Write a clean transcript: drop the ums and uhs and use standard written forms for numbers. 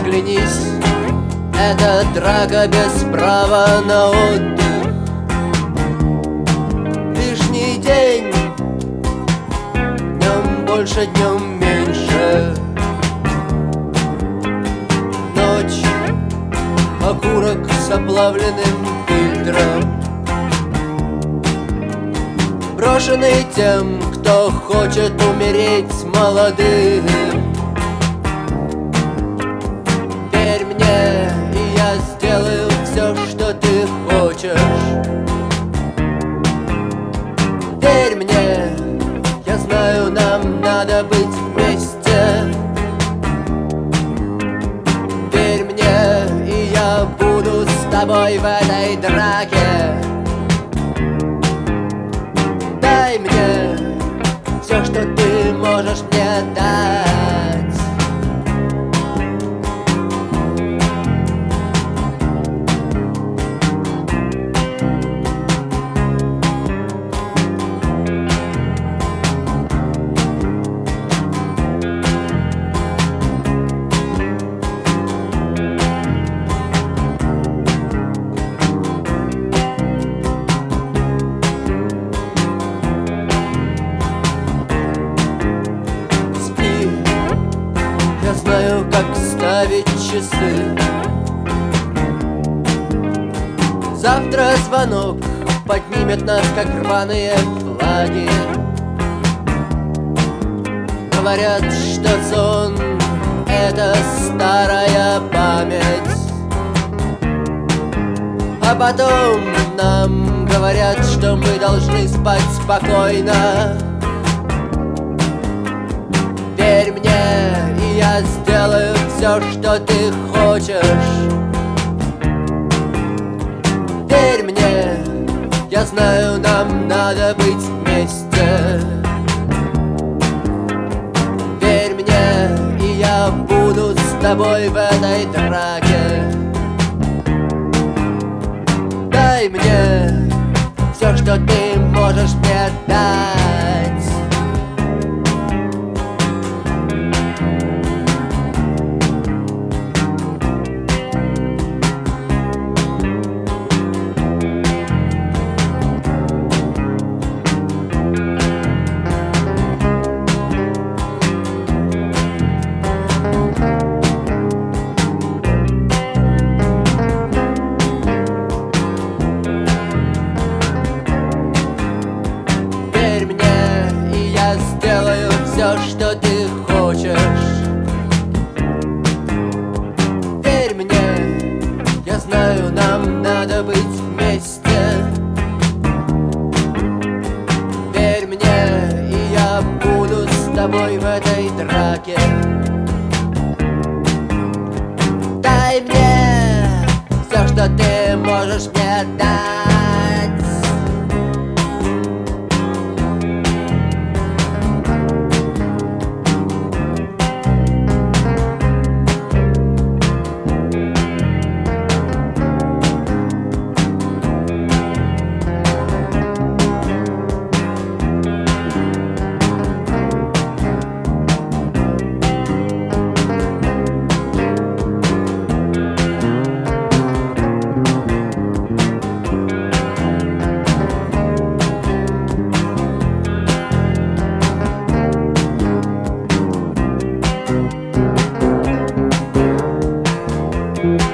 оглянись, это драка без права на отдых. Лишний день, днем больше, днем меньше. Ночь, окурок с оплавленным фильтром, брошенный тем, кто хочет умереть молодым. Верь мне, и я сделаю все, что ты хочешь. Верь мне, я знаю, нам надо быть вместе. Верь мне, и я буду с тобой в этой драке. Дай мне все, что ты можешь мне дать. Знаю, как ставить часы. Завтра звонок поднимет нас, как рваные флаги. Говорят, что сон — это старая память. А потом нам говорят, что мы должны спать спокойно. Верь мне, и я сделаю все, что ты хочешь. Верь мне, я знаю, нам надо быть вместе. Верь мне, и я буду с тобой в этой драке. Дай мне все, что ты можешь мне дать. Сделаю все, что ты хочешь. Верь мне, я знаю, нам надо быть вместе. Верь мне, и я буду с тобой в этой драке. Дай мне все, что ты можешь мне дать. Thank you.